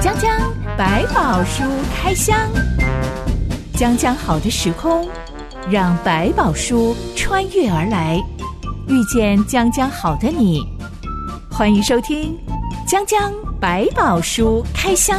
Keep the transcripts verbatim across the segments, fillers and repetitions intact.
江江百宝书开箱，江江好的时空，让百宝书穿越而来，遇见江江好的你。欢迎收听江江百宝书开箱。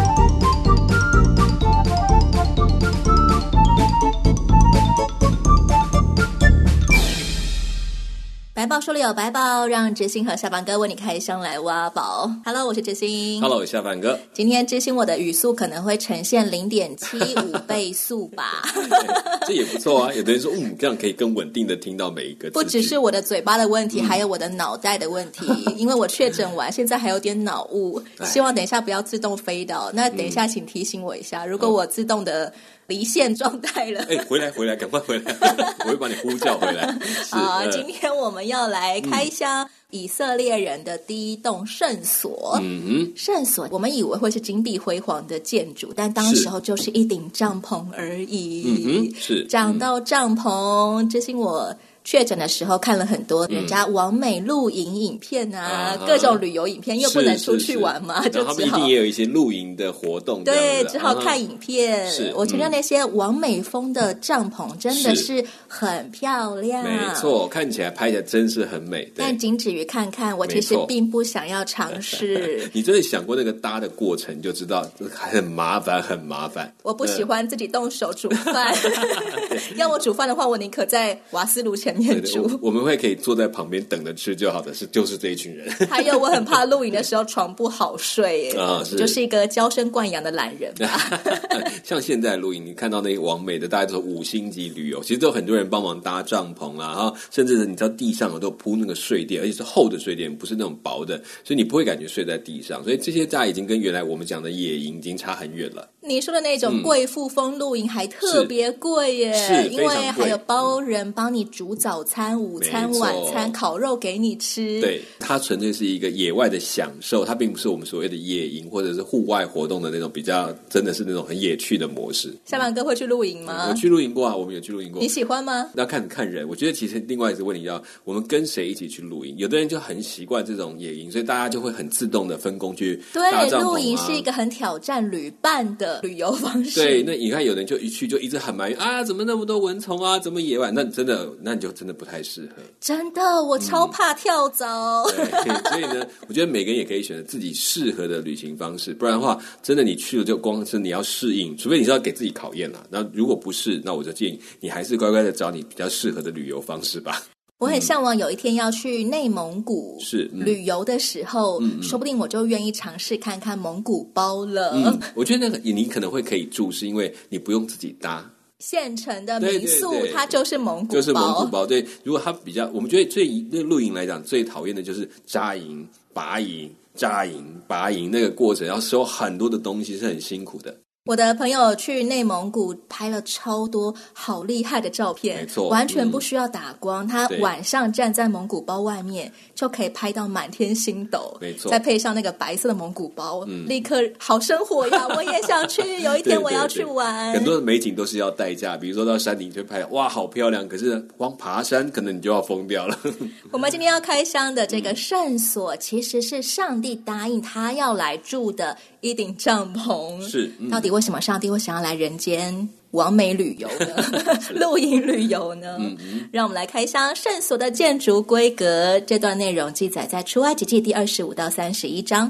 百宝书里有百宝，让知心和下凡哥为你开箱来挖宝。Hello， 我是知心。 Hello， 下凡哥。 今天知心我的语速可能会呈现 零点七五 倍速吧。 这也不错啊，有的人说嗯，这样可以更稳定的听到每一个字句。 不只是我的嘴巴的问题，嗯、还有我的脑袋的问题，因为我确诊完现在还有点脑雾，希望等一下不要自动飞倒。那等一下请提醒我一下，嗯、如果我自动的离线状态了， 哎，回来回来，赶快回来，我会把你呼叫回来。 好，今天我们要来开箱以色列人的第一栋圣所。嗯哼，圣所我们以为会是金碧辉煌的建筑，但当时候就是一顶帐篷而已。 嗯哼，是讲到帐篷，知心我确诊的时候看了很多人家网美露营影片啊、嗯、各种旅游影片，又不能出去玩嘛， 是是是， 就只好他们一定也有一些露营的活动， 对，只好看影片。 是， 我承认那些网美风的帐篷真的是很漂亮， 没错，看起来拍起来真是很美， 但仅止于看看，我其实并不想要尝试。 你真的想过那个搭的过程就知道很麻烦很麻烦。 我不喜欢自己动手煮饭要我煮饭的话，我宁可在瓦斯炉前面煮。 对对，我们会可以坐在旁边等着吃就好的，是就是这一群人。 还有我很怕露营的时候床不好睡啊，是就是一个娇生惯养的懒人吧像现在露营你看到那个网美的大家都是五星级旅游，其实都有很多人帮忙搭帐篷啦，然后甚至你知道地上都铺那个睡垫，而且是厚的睡垫，不是那种薄的，所以你不会感觉睡在地上，所以这些大家已经跟原来我们讲的野营已经差很远了。 你说的那种贵妇风露营还特别贵耶、嗯、因为还有包人帮你煮早餐、午餐、晚餐，烤肉给你吃。 对，它纯粹是一个野外的享受，它并不是我们所谓的野营或者是户外活动的那种比较真的是那种很野趣的模式。 下班哥会去露营吗？ 我去露营过啊，我们有去露营过。 你喜欢吗？ 那看看人，我觉得其实另外一个问题要我们跟谁一起去露营，有的人就很习惯这种野营，所以大家就会很自动的分工去搭帐篷、啊、 对，露营是一个很挑战旅伴的旅游方式。 对，那你看有人就一去就一直很埋怨啊，怎么那么多蚊虫啊，怎么野外，那真的那你就真的不太适合。 真的，我超怕跳蚤、 嗯、对，所以呢我觉得每个人也可以选择自己适合的旅行方式，不然的话真的你去了就光是你要适应，除非你是要给自己考验啦，那如果不是，那我就建议你还是乖乖的找你比较适合的旅游方式吧。 我很向往有一天要去内蒙古是、嗯、旅游的时候、嗯、说不定我就愿意尝试看看蒙古包了、 嗯、我觉得那个你可能会可以住，是因为你不用自己搭现成的民宿，对对对，它就是蒙古包， 就是蒙古包。对，如果它比较，我们觉得最对露营来讲最讨厌的就是扎营、拔营、扎营、拔营那个过程，要收很多的东西，是很辛苦的。 我的朋友去内蒙古拍了超多好厉害的照片， 没错， 完全不需要打光、嗯、他晚上站在蒙古包外面就可以拍到满天星斗， 没错， 再配上那个白色的蒙古包、嗯、立刻好生活呀我也想去有一天我要去玩。 对对对，很多的美景都是要代价，比如说到山顶就拍哇好漂亮，可是光爬山可能你就要疯掉了我们今天要开箱的这个圣所、嗯、其实是上帝答应他要来住的一顶帐篷。 是、嗯、 到底为什么上帝会想要来人间完美旅游呢露营旅游呢、嗯嗯、让我们来开箱圣所的建筑规格。这段内容记载在出埃及记第二十五到三十一章。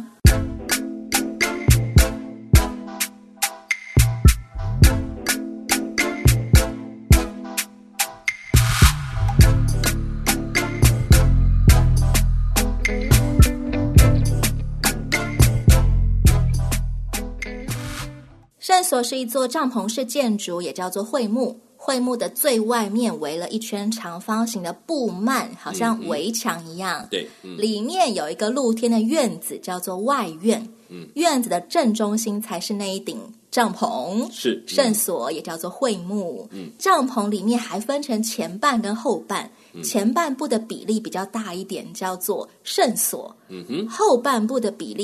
圣所是一座帐篷式建筑，也叫做会幕。会幕的最外面围了一圈长方形的布幔，好像围墙一样、嗯嗯、对、嗯、里面有一个露天的院子叫做外院、嗯、院子的正中心才是那一顶帐篷，是、嗯、圣所也叫做会幕、嗯、帐篷里面还分成前半跟后半、嗯、前半部的比例比较大一点叫做圣所、嗯、哼后半部的比例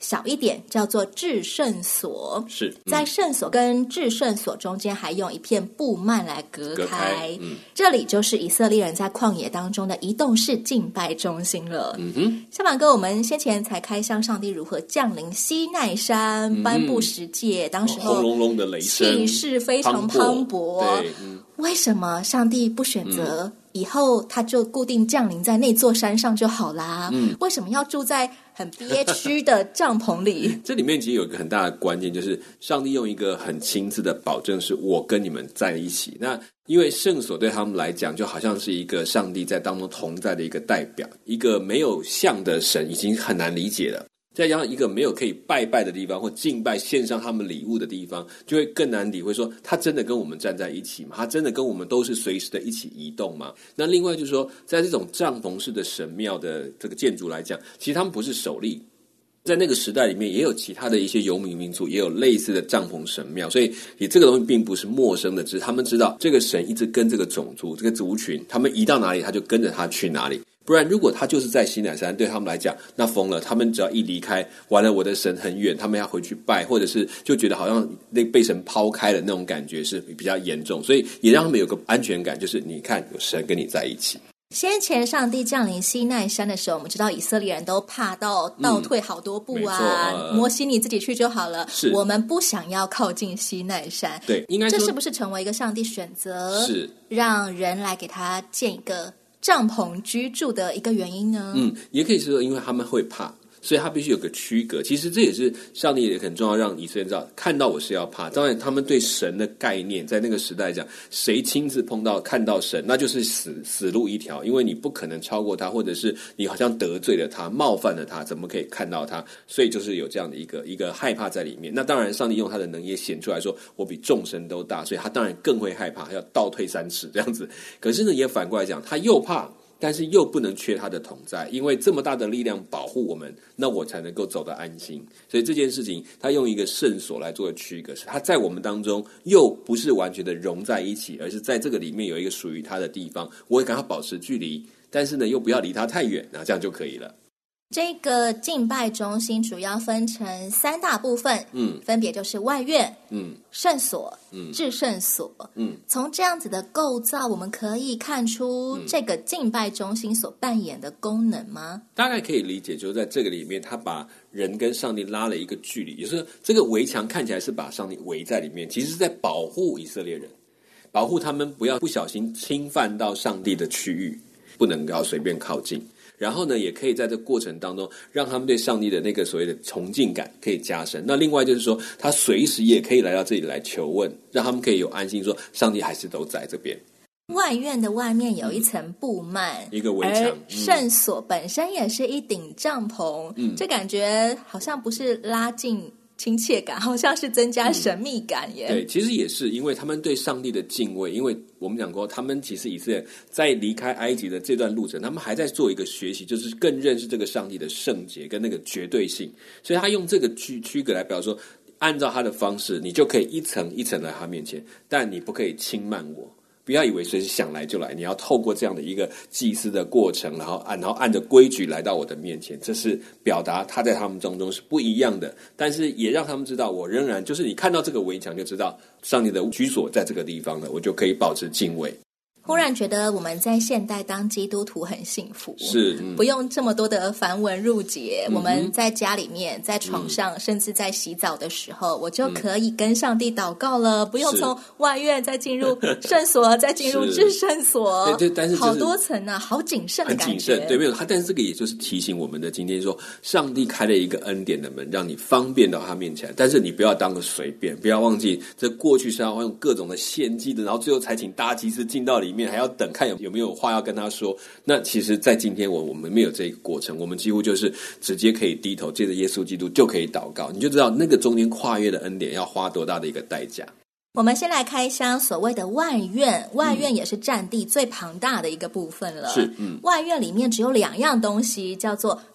小一点，叫做至圣所。 是、嗯、 在圣所跟至圣所中间还用一片布幔来隔开, 隔开、嗯、 这里就是以色列人在旷野当中的移动式敬拜中心了。 嗯哼， 小马哥，我们先前才开箱上帝如何降临西奈山、嗯、颁布十诫，当时候轰隆隆的雷声， 气势非常磅礴。 对、嗯， 为什么上帝不选择、嗯以后他就固定降临在那座山上就好啦、嗯、为什么要住在很憋屈的帐篷里？ 这里面其实有一个很大的关键，就是上帝用一个很亲自的保证，是我跟你们在一起。那因为圣所对他们来讲就好像是一个上帝在当中同在的一个代表，一个没有像的神已经很难理解了，再加上一个没有可以拜拜的地方或敬拜献上他们礼物的地方，就会更难理会说他真的跟我们站在一起吗？他真的跟我们都是随时的一起移动吗？那另外就是说，在这种帐篷式的神庙的这个建筑来讲，其实他们不是首例，在那个时代里面也有其他的一些游牧民族也有类似的帐篷神庙，所以也这个东西并不是陌生的，只是他们知道这个神一直跟这个种族这个族群，他们移到哪里他就跟着他去哪里。不然如果他就是在西乃山，对他们来讲那疯了，他们只要一离开，完了我的神很远，他们要回去拜，或者是就觉得好像被神抛开了那种感觉是比较严重，所以也让他们有个安全感，就是你看有神跟你在一起。 先前上帝降临西奈山的时候，我们知道以色列人都怕到倒退好多步啊、嗯呃、摩西你自己去就好了，我们不想要靠近西奈山。 对，应该说这是不是成为一个上帝选择是让人来给他建一个帐篷居住的一个原因呢？ 嗯，也可以说因为他们会怕，所以他必须有个区隔。其实这也是上帝也很重要，让以色列人知道看到我是要怕。当然他们对神的概念在那个时代讲，谁亲自碰到看到神那就是死死路一条，因为你不可能超过他，或者是你好像得罪了他冒犯了他，怎么可以看到他？所以就是有这样的一个一个害怕在里面。那当然上帝用他的能力显出来说我比众神都大，所以他当然更会害怕，要倒退三尺这样子。可是呢也反过来讲，他又怕但是又不能缺他的同在，因为这么大的力量保护我们，那我才能够走得安心。所以这件事情他用一个圣所来做区隔，是他在我们当中又不是完全的融在一起，而是在这个里面有一个属于他的地方，我也跟他保持距离，但是呢又不要离他太远，那这样就可以了。 这个敬拜中心主要分成三大部分，嗯，分别就是外院、嗯，圣所、嗯，至圣所，嗯，从这样子的构造，我们可以看出这个敬拜中心所扮演的功能吗？ 大概可以理解，就是在这个里面，他把人跟上帝拉了一个距离，也就是这个围墙看起来是把上帝围在里面，其实是在保护以色列人，保护他们不要不小心侵犯到上帝的区域，不能够随便靠近。然后呢也可以在这个过程当中让他们对上帝的那个所谓的崇敬感可以加深。那另外就是说他随时也可以来到这里来求问，让他们可以有安心说上帝还是都在这边。 外院的外面有一层布幔、嗯、 一个围墙， 而圣所本身也是一顶帐篷、嗯、这感觉好像不是拉近亲切感，好像是增加神秘感耶、 嗯、对，其实也是因为他们对上帝的敬畏，因为我们讲过他们其实以色列在离开埃及的这段路程，他们还在做一个学习，就是更认识这个上帝的圣洁跟那个绝对性，所以他用这个区区隔来表示说，按照他的方式你就可以一层一层来他面前，但你不可以轻慢我，不要以为随时想来就来，你要透过这样的一个祭司的过程，然后按然后按着规矩来到我的面前，这是表达他在他们当中是不一样的，但是也让他们知道我仍然就是你看到这个围墙就知道上帝的居所在这个地方了，我就可以保持敬畏。 忽然觉得我们在现代当基督徒很幸福， 是、嗯、 不用这么多的繁文缛节、嗯、我们在家里面在床上、嗯、甚至在洗澡的时候我就可以跟上帝祷告了、嗯、不用从外院再进入圣所再进入至圣所， 对对，但是、就是、 好多层啊，好谨慎的感觉， 很谨慎，对，没有，但是这个也就是提醒我们的今天说，上帝开了一个恩典的门，让你方便到他面前，但是你不要当个随便，不要忘记这过去是要用各种的献祭的，然后最后才请大祭司进到里面，还要等看有有没有话要跟他说。那其实在今天我我们没有这个过程，我们几乎就是直接可以低头借着耶稣基督就可以祷告，你就知道那个中间跨越的恩典要花多大的一个代价。 我们先来开箱所谓的外院，外院也是占地最庞大的一个部分了。 是，嗯， 外院里面只有两样东西，叫做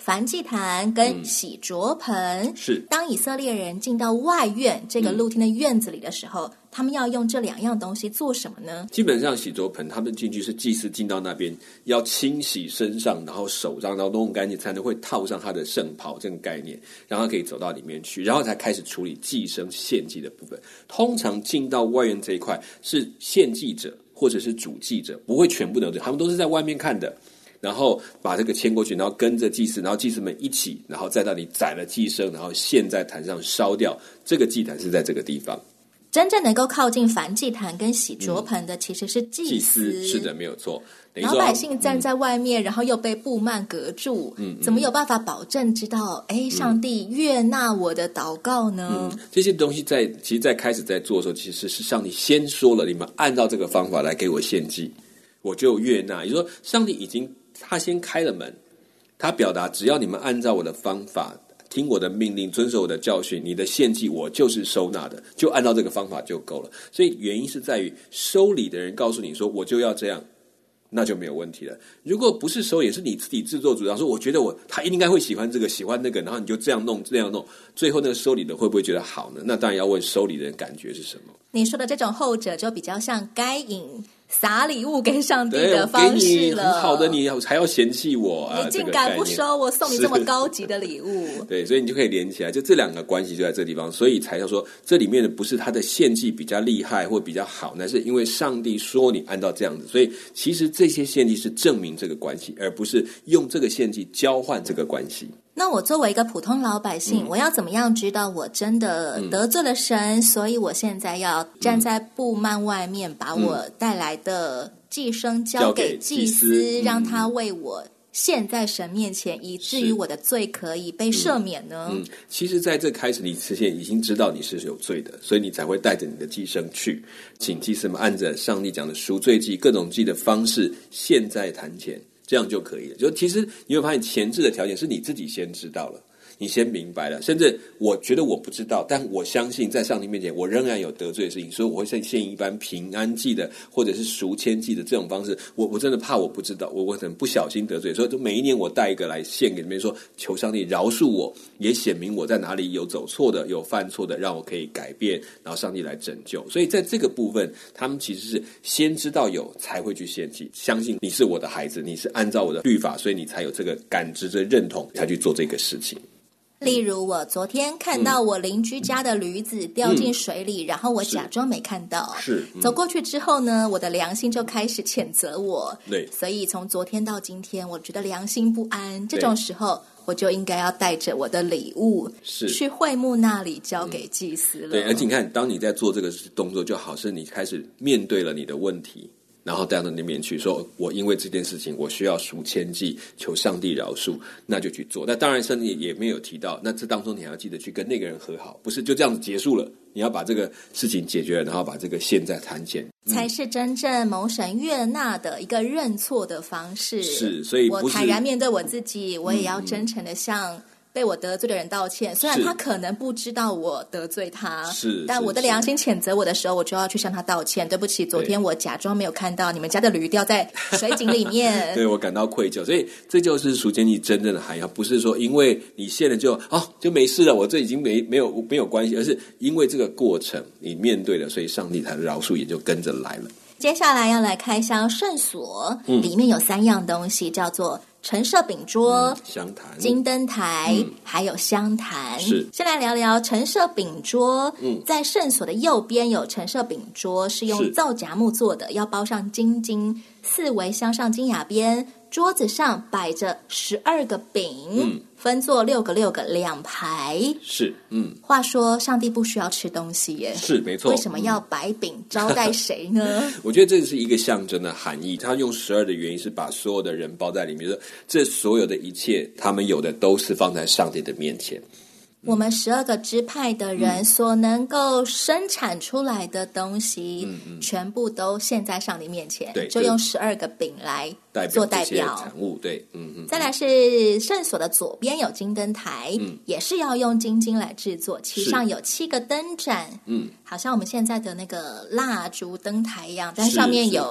燔祭坛跟洗濯盆、嗯、 是当以色列人进到外院这个露天的院子里的时候、嗯、他们要用这两样东西做什么呢？ 基本上洗濯盆他们进去是祭司进到那边要清洗身上，然后手上然后弄干净，才能会套上他的圣袍这个概念，然后可以走到里面去，然后才开始处理祭牲献祭的部分。通常进到外院这一块是献祭者或者是主祭者，不会全部的，他们都是在外面看的，然后把这个牵过去，然后跟着祭司，然后祭司们一起，然后在那里宰了祭牲，然后献在坛上烧掉。这个祭坛是在这个地方。 真正能够靠近燔祭坛跟洗濯盆的其实是祭司，祭司是的，没有错。 老百姓站在外面、嗯、然后又被布幔隔住、嗯嗯、怎么有办法保证知道哎，上帝悦纳我的祷告呢、 嗯、这些东西在其实在开始在做的时候，其实是上帝先说了，你们按照这个方法来给我献祭，我就悦纳。也就是说上帝已经他先开了门，他表达只要你们按照我的方法听我的命令，遵守我的教训，你的献祭我就是收纳的，就按照这个方法就够了。所以原因是在于收礼的人告诉你说我就要这样，那就没有问题了。如果不是收礼，是你自己自作主张说我觉得我他应该会喜欢这个喜欢那个，然后你就这样弄这样弄，最后那个收礼的会不会觉得好呢？那当然要问收礼的人感觉是什么。 你说的这种后者就比较像该隐撒礼物给上帝的方式了。 很好的，你还要嫌弃我啊？ 你竟敢不收，我送你这么高级的礼物。 对，所以你就可以连起来，就这两个关系就在这个地方，所以才要说这里面的不是他的献祭比较厉害或比较好，那是因为上帝说你按照这样子，所以其实这些献祭是证明这个关系，而不是用这个献祭交换这个关系。 那我作为一个普通老百姓、嗯、我要怎么样知道我真的得罪了神、嗯、所以我现在要站在布幔外面、嗯、把我带来的祭牲交给祭司、嗯、让他为我献在神面前、嗯、以至于我的罪可以被赦免呢？ 嗯嗯、其实在这开始你之前已经知道你是有罪的，所以你才会带着你的祭牲去，请祭司们按着上帝讲的赎罪祭各种祭的方式献在坛前，这样就可以了。就其实你会发现前置的条件是你自己先知道了，你先明白了，甚至我觉得我不知道，但我相信在上帝面前我仍然有得罪的事情，所以我会献一般平安祭的或者是赎愆祭的这种方式。我我真的怕我不知道，我我可能不小心得罪，所以就每一年我带一个来献给你们，说求上帝饶恕我，也显明我在哪里有走错的有犯错的，让我可以改变，然后上帝来拯救。所以在这个部分他们其实是先知道有才会去献祭，相信你是我的孩子，你是按照我的律法，所以你才有这个感知的认同才去做这个事情。 例如我昨天看到我邻居家的驴子掉进水里、嗯、然后我假装没看到， 是、嗯、 走过去之后呢，我的良心就开始谴责我， 对， 所以从昨天到今天我觉得良心不安，这种时候我就应该要带着我的礼物是去会幕那里交给祭司了、嗯、 对，而且你看当你在做这个动作，就好是你开始面对了你的问题，然后带到那边去，说我因为这件事情我需要赎愆祭，求上帝饶恕，那就去做。那当然圣经也没有提到，那这当中你还要记得去跟那个人和好，不是就这样子结束了，你要把这个事情解决了，然后把这个献在坛前、 嗯、才是真正蒙神悦纳的一个认错的方式。 是，所以不是我坦然面对我自己，我也要真诚的向被我得罪的人道歉，虽然他可能不知道我得罪他， 是， 但我的良心谴责我的时候，我就要去向他道歉。对不起，昨天我假装没有看到你们家的驴掉在水井里面， 对，我感到愧疚。所以这就是赎愆祭真正的含义，不是说因为你献了就哦就没事了，我这已经没没有没有关系，而是因为这个过程你面对了，所以上帝才饶恕也就跟着来了。 接下来要来开箱圣所、嗯、里面有三样东西，叫做陈设饼桌、 嗯、香坛、 金灯台、嗯、还有香坛。 是， 先来聊聊陈设饼桌、嗯、在圣所的右边有陈设饼桌，是用皂荚木做的，要包上金金，四围镶上金雅边，桌子上摆着十二个饼、嗯、分作六个六个两排。 是，嗯。 话说上帝不需要吃东西耶， 是没错， 为什么要摆饼招待谁呢？ 我觉得这是一个象征的含义，他用十二的原因是把所有的人包在里面，这所有的一切他们有的都是放在上帝的面前。 我们十二个支派的人所能够生产出来的东西、嗯嗯、全部都献在上帝面前， 对， 就用十二个饼来做代表产物。对，嗯嗯。 再来是圣所的左边有金灯台、嗯、也是要用金金来制作，其上有七个灯盏，嗯，好像我们现在的那个蜡烛灯台一样，但上面有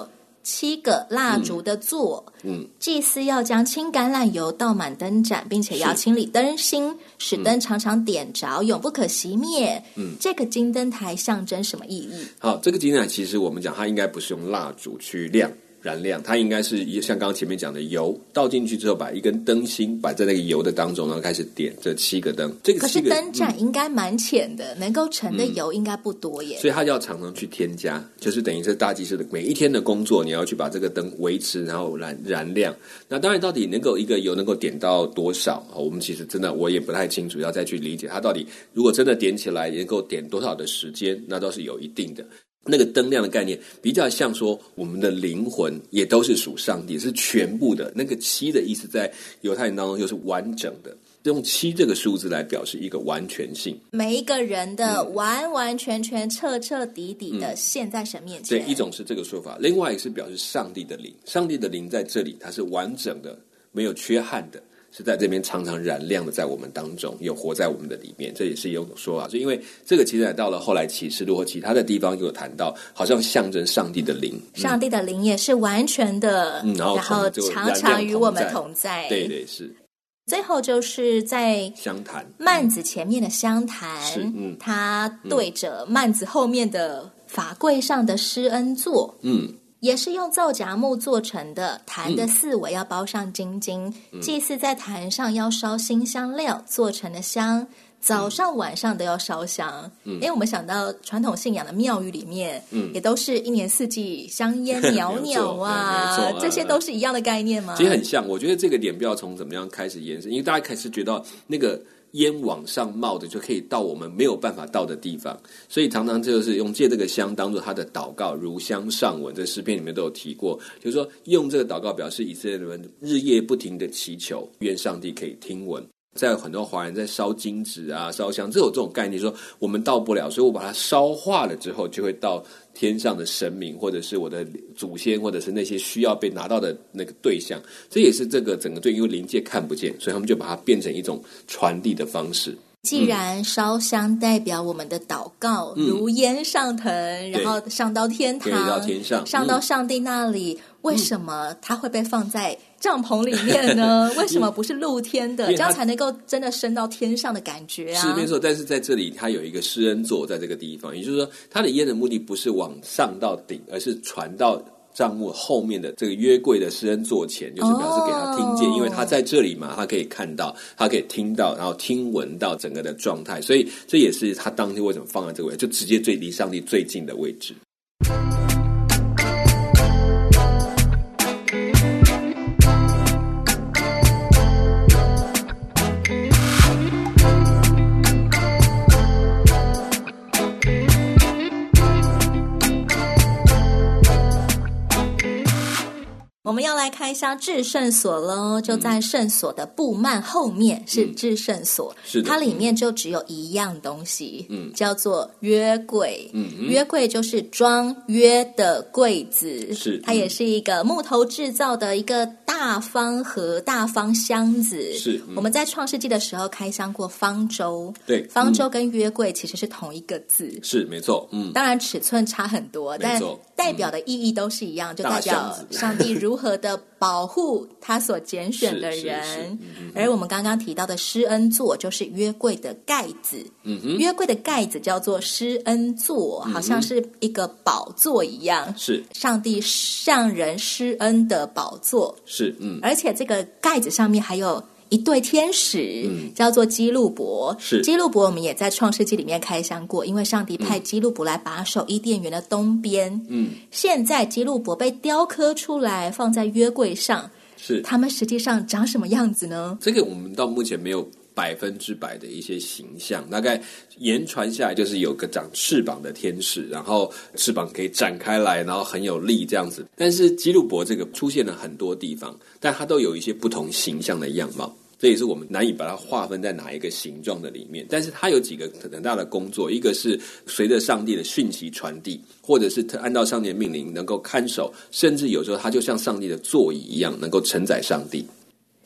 七个蜡烛的座，嗯，祭司要将青橄榄油倒满灯盏，并且要清理灯芯，使灯常常点着，永不可熄灭。嗯，这个金灯台象征什么意义？ 好，这个金灯台其实我们讲它应该不是用蜡烛去亮燃亮，它应该是像刚刚前面讲的油倒进去之后，把一根灯芯摆在那个油的当中，然后开始点这七个灯。这个可是灯盏应该蛮浅的，嗯、能够盛的油应该不多耶。 所以它要常常去添加，就是等于是大祭司的每一天的工作，你要去把这个灯维持，然后燃燃亮。那当然，到底能够一个油能够点到多少，我们其实真的我也不太清楚，要再去理解它到底如果真的点起来能够点多少的时间，那倒是有一定的。那个灯亮的概念比较像说我们的灵魂也都是属上帝，是全部的。那个七的意思在犹太人当中就是完整的，用七这个数字来表示一个完全性， 每一个人的完完全全彻彻底底的现在神面前、 嗯、对，一种是这个说法，另外一个是表示上帝的灵，上帝的灵在这里它是完整的，没有缺憾的，是在这边常常燃亮的，在我们当中，有活在我们的里面，这也是一种说法。所以因为这个其实到了后来启示录或其他的地方有谈到，好像象征上帝的灵， 上帝的灵也是完全的、嗯、然后, 然后常常与我们同在。 对对是。 最后就是在香坛幔子前面的香坛，嗯嗯、它对着幔子后面的法柜上的施恩座，嗯。也是用皂荚木做成的，坛的四围要包上金金、嗯、祭司在坛上要烧新香料做成的香，早上晚上都要烧香。嗯，因为我们想到传统信仰的庙宇里面，嗯，也都是一年四季香烟袅袅啊，啊这些都是一样的概念吗？ 其实很像，我觉得这个点不要从怎么样开始延伸，因为大家开始觉得那个烟往上冒的就可以到我们没有办法到的地方，所以常常就是用借这个香当做他的祷告，如香上闻，这诗篇里面都有提过，就是说用这个祷告表示以色列人日夜不停的祈求，愿上帝可以听闻。在很多华人在烧金纸啊烧香，这有这种概念说我们到不了，所以我把它烧化了之后就会到天上的神明或者是我的祖先或者是那些需要被拿到的那个对象，这也是这个整个对，因为灵界看不见，所以他们就把它变成一种传递的方式。 既然烧香代表我们的祷告、嗯、如烟上腾，然后上到天堂， 到天上， 上到上帝那里、嗯、为什么它会被放在帐篷里面呢？为什么不是露天的？这样才能够真的升到天上的感觉啊！ 是没错，但是在这里它有一个施恩座在这个地方，也就是说它的烟的目的不是往上到顶，而是传到帐幕后面的这个约柜的施恩座前，就是表示给他听见、哦、因为他在这里嘛，他可以看到，他可以听到，然后听闻到整个的状态，所以这也是他当天为什么放在这个位置，就直接最离上帝最近的位置。 我们要来开箱至圣所咯，就在圣所的布幔后面是至圣所、嗯、是的，它里面就只有一样东西、嗯、叫做约柜、嗯、约柜就是装约的柜子，是、嗯、它也是一个木头制造的一个大方盒大方箱子，是、嗯、我们在创世纪的时候开箱过方舟，对，方舟跟约柜其实是同一个字， 是没错，嗯， 当然尺寸差很多，但代表的意义都是一样、嗯、就代表上帝如何的保护他所拣选的人、嗯、而我们刚刚提到的施恩座就是约柜的盖子、嗯、约柜的盖子叫做施恩座、嗯、好像是一个宝座一样，是上帝向人施恩的宝座，是、嗯、而且这个盖子上面还有一对天使、嗯、叫做基路伯，是基路伯我们也在创世纪里面开箱过，因为上帝派基路伯来把守伊甸园的东边，嗯，现在基路伯被雕刻出来放在约柜上，是他们实际上长什么样子呢？ 这个我们到目前没有百分之百的一些形象，大概言传下来就是有个长翅膀的天使，然后翅膀可以展开来，然后很有力这样子。但是基路伯这个出现了很多地方，但它都有一些不同形象的样貌，这也是我们难以把它划分在哪一个形状的里面。但是它有几个很大的工作，一个是随着上帝的讯息传递，或者是按照上帝的命令能够看守，甚至有时候它就像上帝的座椅一样能够承载上帝。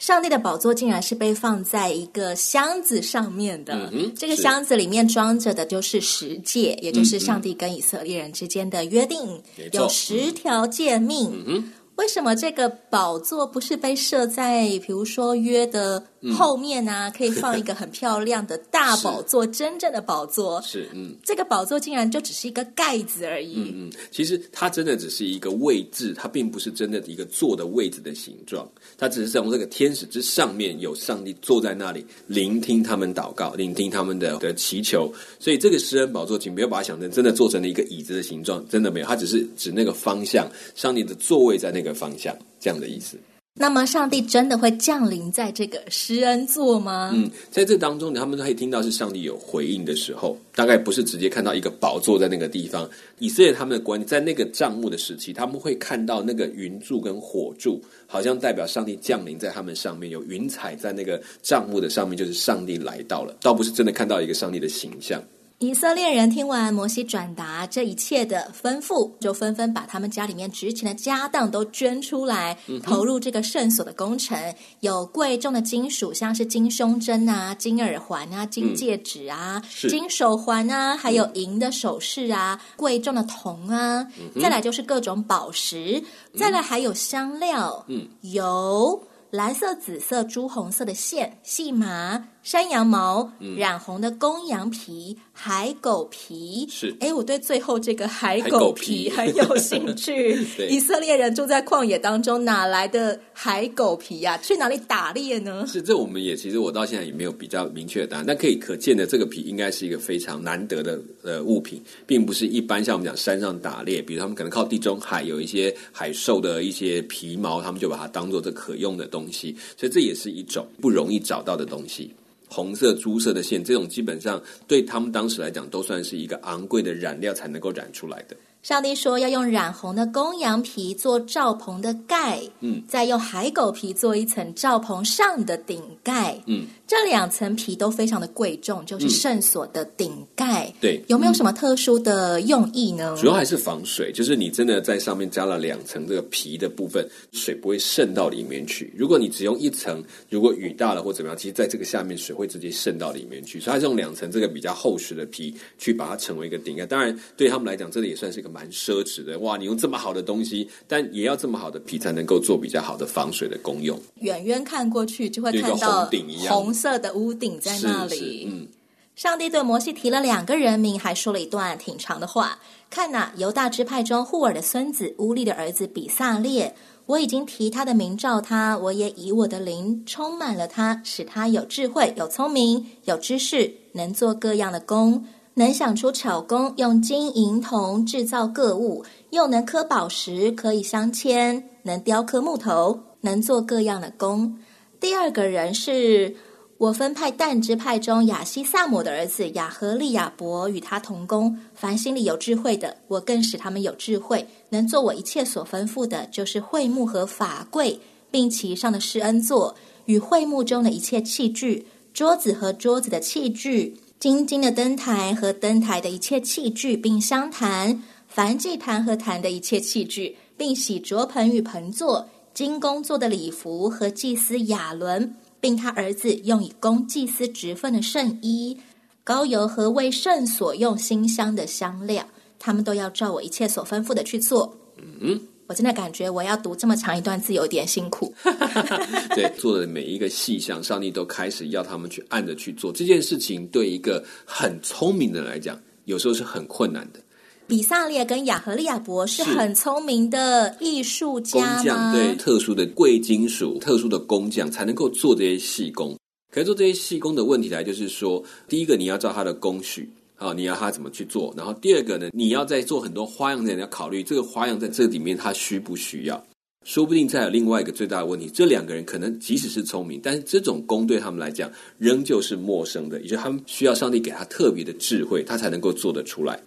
上帝的宝座竟然是被放在一个箱子上面的， 嗯、 这个箱子里面装着的就是十诫，也就是上帝跟以色列人之间的约定， 嗯、 有十条诫命。 嗯为什么这个宝座不是被设在比如说约的后面啊、嗯、可以放一个很漂亮的大宝座真正的宝座， 是嗯， 这个宝座竟然就只是一个盖子而已。 嗯嗯，其实它真的只是一个位置，它并不是真的一个坐的位置的形状，它只是从这个天使之上面有上帝坐在那里聆听他们祷告，聆听他们的的祈求。所以这个施恩宝座请不要把它想成真的做成了一个椅子的形状，真的没有，它只是指那个方向，上帝的座位在那个方向，这样的意思。 那么上帝真的会降临在这个施恩座吗？ 嗯，在这当中他们可以听到是上帝有回应的时候，大概不是直接看到一个宝座在那个地方。以色列他们的观念，在那个帐幕的时期，他们会看到那个云柱跟火柱好像代表上帝降临在他们上面，有云彩在那个帐幕的上面，就是上帝来到了，倒不是真的看到一个上帝的形象。 以色列人听完摩西转达这一切的吩咐，就纷纷把他们家里面值钱的家当都捐出来，投入这个圣所的工程。有贵重的金属，像是金胸针啊、金耳环啊、金戒指啊、嗯、金手环啊，还有银的首饰啊、嗯、贵重的铜啊、嗯、再来就是各种宝石、嗯、再来还有香料、嗯、有蓝色、紫色、朱红色的线、细麻、山羊毛、嗯、染红的公羊皮、海狗皮。 是， 哎，我对最后这个海狗皮很有兴趣。以色列人住在旷野当中，哪来的海狗皮呀、啊？去哪里打猎呢？ 是，这我们也其实我到现在也没有比较明确的答案，但可以可见的，这个皮应该是一个非常难得的呃物品，并不是一般像我们讲山上打猎，比如他们可能靠地中海有一些海兽的一些皮毛，他们就把它当做这可用的东西，所以这也是一种不容易找到的东西。红色、朱色的线，这种基本上对他们当时来讲都算是一个昂贵的染料才能够染出来的。 上帝说要用染红的公羊皮做罩棚的盖，嗯，再用海狗皮做一层罩棚上的顶盖，嗯，这两层皮都非常的贵重，就是圣所的顶盖。嗯、对，有没有什么特殊的用意呢？ 主要还是防水，就是你真的在上面加了两层这个皮的部分，水不会渗到里面去。如果你只用一层，如果雨大了或怎么样，其实在这个下面水会直接渗到里面去，所以它是用两层这个比较厚实的皮去把它成为一个顶盖。当然对他们来讲，这里也算是一个蛮奢侈的，哇！你用这么好的东西，但也要这么好的皮才能够做比较好的防水的功用。 远远看过去就会看到红顶一样红色的屋顶在那里。 嗯， 上帝对摩西提了两个人名，还说了一段挺长的话。看哪，犹大支派中户尔的孙子乌利的儿子比撒列，我已经提他的名召他，我也以我的灵充满了他，使他有智慧、有聪明、有知识，能做各样的工。能想出巧工，用金银铜制造各物，又能刻宝石，可以镶嵌，能雕刻木头，能做各样的工。第二个人是我分派但支派中亚西萨姆的儿子亚和利亚伯，与他同工。凡心里有智慧的，我更使他们有智慧，能做我一切所吩咐的，就是会幕和法柜，并其上的施恩座，与会幕中的一切器具，桌子和桌子的器具，金金的灯台和灯台的一切器具，并香坛、燔祭坛和坛的一切器具，并洗濯盆与盆座，金工做的礼服和祭司亚伦，并他儿子用以供祭司职分的圣衣、膏油和为圣所用馨香的香料，他们都要照我一切所吩咐的去做。嗯，我真的感觉我要读这么长一段字有点辛苦。 对，做的每一个细项，上帝都开始要他们去按着去做这件事情。对一个很聪明的人来讲，有时候是很困难的。 比撒列跟亚和利亚伯是很聪明的艺术家吗？ 工匠，对，特殊的贵金属、特殊的工匠才能够做这些细工。可是做这些细工的问题来就是说，第一个你要照他的工序。啊，你要他怎么去做？然后第二个呢，你要在做很多花样的人要考虑这个花样在这里面他需不需要？说不定再有另外一个最大的问题，这两个人可能即使是聪明，但是这种工对他们来讲仍旧是陌生的，也就是他们需要上帝给他特别的智慧，他才能够做得出来。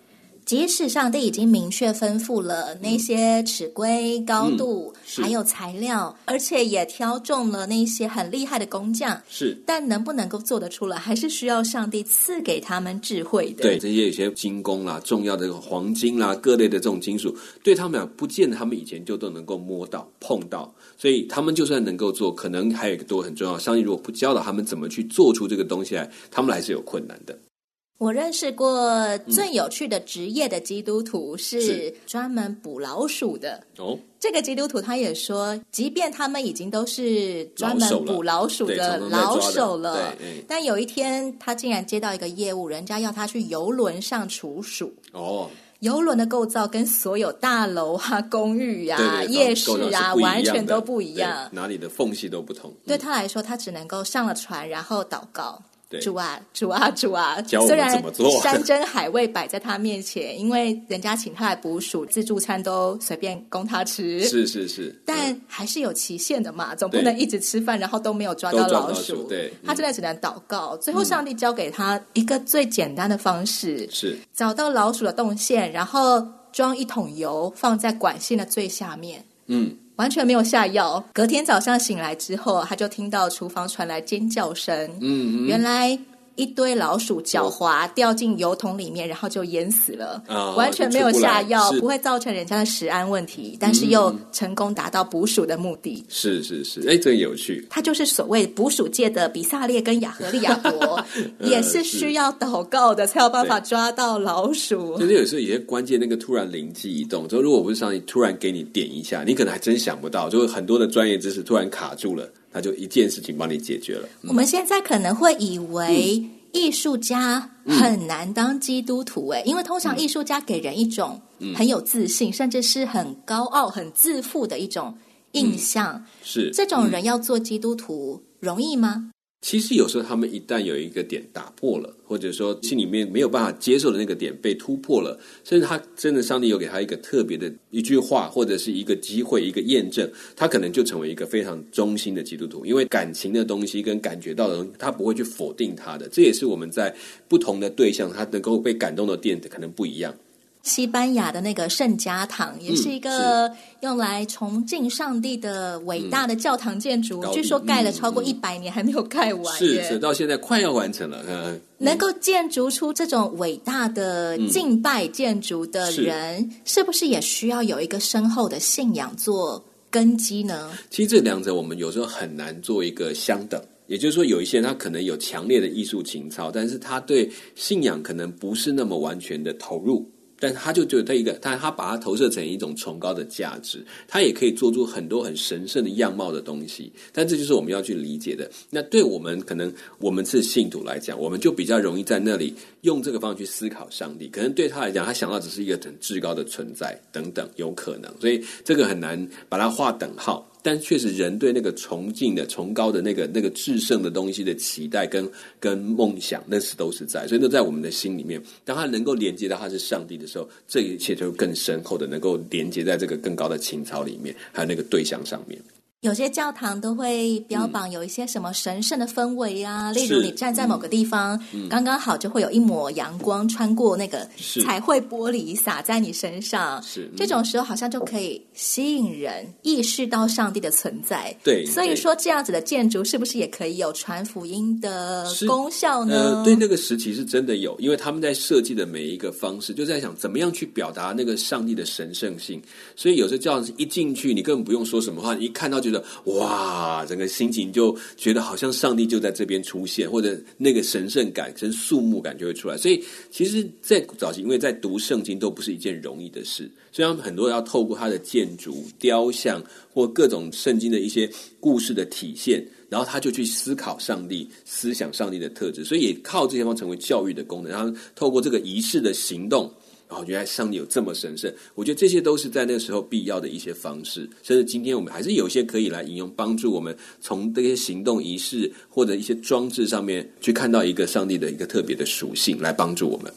即使上帝已经明确吩咐了那些尺规、高度、嗯、还有材料，而且也挑中了那些很厉害的工匠， 是， 但能不能够做得出来，还是需要上帝赐给他们智慧的。 对，这些有些精工啦、重要的黄金啦、各类的这种金属，对他们俩不见得他们以前就都能够摸到、碰到，所以他们就算能够做，可能还有一个多很重要，上帝如果不教导他们怎么去做出这个东西来，他们还是有困难的。 我认识过最有趣的职业的基督徒是专门捕老鼠的哦。这个基督徒他也说，即便他们已经都是专门捕老鼠的老手了，但有一天他竟然接到一个业务，人家要他去邮轮上除鼠哦。邮轮的构造跟所有大楼啊、公寓啊、对对夜市啊完全都不一样， 哪里的缝隙都不同。 对他来说，他只能够上了船，然后祷告。主啊主啊主啊， 教我们怎么做， 虽然山珍海味摆在他面前，因为人家请他来捕鼠，自助餐都随便供他吃， 是是是， 但还是有期限的嘛，总不能一直吃饭然后都没有抓到老鼠。 对， 他真的只能祷告。最后上帝教给他一个最简单的方式， 是找到老鼠的动线，然后装一桶油放在管线的最下面，嗯，完全没有下药。隔天早上醒来之后，他就听到厨房传来尖叫声。嗯，原来一堆老鼠狡猾掉进油桶里面，然后就淹死了。哦、完全没有下药，不会造成人家的食安问题，但是又成功达到捕鼠的目的。 是是是，哎，这个有趣。 他就是所谓捕鼠界的比萨列跟亚和利亚伯，呃、也是需要祷告的才有办法抓到老鼠。 就是有时候有些关键那个突然灵机一动，就如果不是上帝突然给你点一下，你可能还真想不到，就很多的专业知识突然卡住了。那就一件事情帮你解决了。 嗯、我们现在可能会以为艺术家很难当基督徒，哎、嗯，因为通常艺术家给人一种很有自信，嗯、甚至是很高傲、很自负的一种印象。嗯、是这种人要做基督徒、嗯、容易吗？ 其实有时候他们一旦有一个点打破了，或者说心里面没有办法接受的那个点被突破了，甚至他真的上帝有给他一个特别的一句话，或者是一个机会、一个验证，他可能就成为一个非常忠心的基督徒。因为感情的东西跟感觉到的东西，他不会去否定他的。这也是我们在不同的对象，他能够被感动的点可能不一样。 西班牙的那个圣家堂也是一个用来崇敬上帝的伟大的教堂建筑，嗯、据说盖了超过一百年还没有盖完， 是是，到现在快要完成了。嗯、 能够建筑出这种伟大的敬拜建筑的人，嗯、是, 是不是也需要有一个深厚的信仰做根基呢？ 其实这两者我们有时候很难做一个相等。也就是说，有一些人他可能有强烈的艺术情操，但是他对信仰可能不是那么完全的投入。但他就觉得他一个，但他把它投射成一种崇高的价值，他也可以做出很多很神圣的样貌的东西。但这就是我们要去理解的。那对我们可能我们是信徒来讲，我们就比较容易在那里用这个方式去思考上帝。可能对他来讲，他想到只是一个很至高的存在等等，有可能。所以这个很难把它画等号。但确实，人对那个崇敬的、崇高的那个、那个至圣的东西的期待跟跟梦想，那是都是在，所以都在我们的心里面。当他能够连接到他是上帝的时候，这一切就更深厚的能够连接在这个更高的情操里面，还有那个对象上面。 有些教堂都会标榜有一些什么神圣的氛围啊，嗯、例如你站在某个地方，嗯、刚刚好就会有一抹阳光穿过那个彩绘玻璃洒在你身上，是、嗯、这种时候好像就可以吸引人意识到上帝的存在。对，所以说这样子的建筑是不是也可以有传福音的功效呢？ 呃，对，那个时期是真的有，因为他们在设计的每一个方式就在想怎么样去表达那个上帝的神圣性，所以有时候教堂一进去，你根本不用说什么话，你一看到就哇，整个心情就觉得好像上帝就在这边出现，或者那个神圣感跟肃穆感就会出来。所以其实在早期因为在读圣经都不是一件容易的事，所以他们很多要透过它的建筑雕像或各种圣经的一些故事的体现，然后他就去思考上帝，思想上帝的特质，所以也靠这些方成为教育的功能。然后透过这个仪式的行动，哦，原来上帝有这么神圣，我觉得这些都是在那个时候必要的一些方式，甚至今天我们还是有些可以来引用，帮助我们从这些行动仪式或者一些装置上面去看到一个上帝的一个特别的属性，来帮助我们。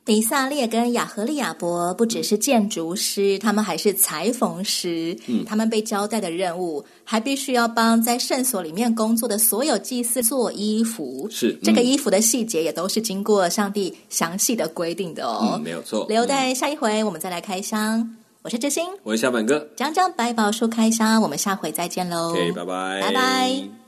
底萨列跟亚和利亚伯不只是建筑师，他们还是裁缝师。嗯，他们被交代的任务还必须要帮在圣所里面工作的所有祭司做衣服。 是、嗯、 这个衣服的细节也都是经过上帝详细的规定的哦。 嗯，没有错。 留待下一回我们再来开箱。我是知心， 我是小满哥， 讲讲百宝书开箱，我们下回再见喽。 OK， 拜拜， 拜拜。